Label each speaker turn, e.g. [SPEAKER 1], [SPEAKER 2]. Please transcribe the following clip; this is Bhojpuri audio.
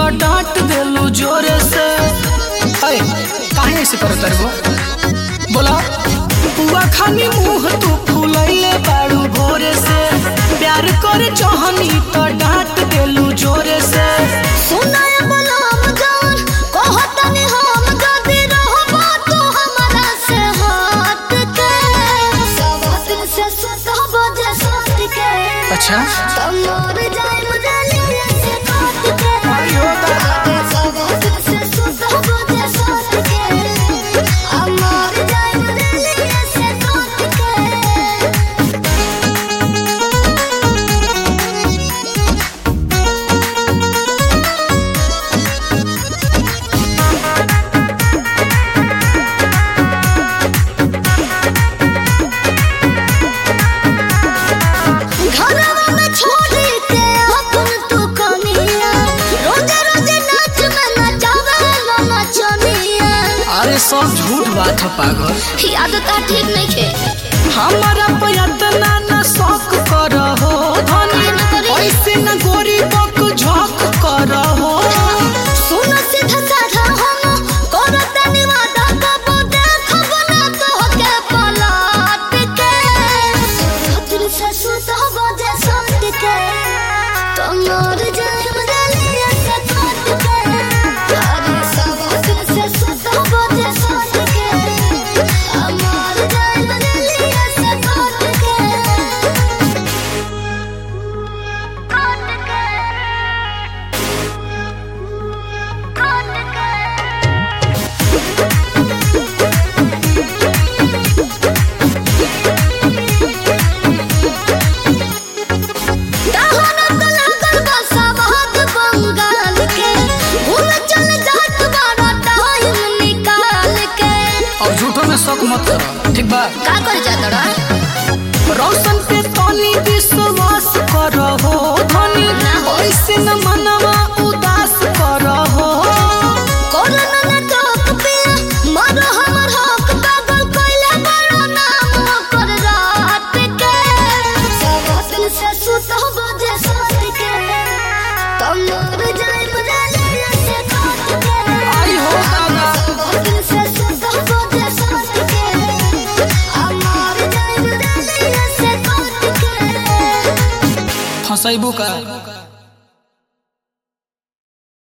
[SPEAKER 1] तो डांट देलू जोरे से। अरे काहे ऐसे करत रहो बोला। बुआ खानी मुंह तू फुलैले बाड़ू भोरे से। प्यार करे चाहनी तो डांट देलू जोरे से।
[SPEAKER 2] सुनाय बलम जान कहतनी हम जदी रहबो तू हमरा से हट के। सब दिन से सुतबो जे सोच के।
[SPEAKER 1] अच्छा
[SPEAKER 2] तमोर जाय मुझे लिए से काट के।
[SPEAKER 1] आयो दादा
[SPEAKER 2] सब दिन से सुतबो जे सोच के। अमर जाय मुझे लिए से काट के। घरवा में छोड़ी के अपन तू कनिया। रोजे रोजे नाच में नचावे ला नचनिया।
[SPEAKER 1] अरे सब झूठ बात है पागल।
[SPEAKER 2] याद ता ठीक नहीं खे।
[SPEAKER 1] हमारा पयतना न शौक करहो धनी। ऐसे न गोरी बक झक करहो।
[SPEAKER 2] सुन सीधा साधा हम करत निवादा कब देखब ना तोहके पलट के। दिल से सुतब जे सोच के। तमोर जाय मुझे से काट के। अरे सब दिल से सुतब जे सोच के। अमर जाय मुझे से काट के। काट के
[SPEAKER 1] और झूठों में शौक मत करो ठीक बा।
[SPEAKER 2] का कर जातड़ा
[SPEAKER 1] रोशन पे तनी विश्वास करहो धनी। ऐसे न मनवा उदास करहो।
[SPEAKER 2] कोरोना न टोक पे मारो हमर हक पागल कइले बड़ो नाम ओकर रात के। सब दिल से सुतब जे सोच के। तमोर जाय मुझे लिए से काट के।
[SPEAKER 1] आई हो दादा
[SPEAKER 2] सब दिल से सुतब जे सोच के। अमर जाय मुझे लिए से काट के।
[SPEAKER 1] फंसैबू का।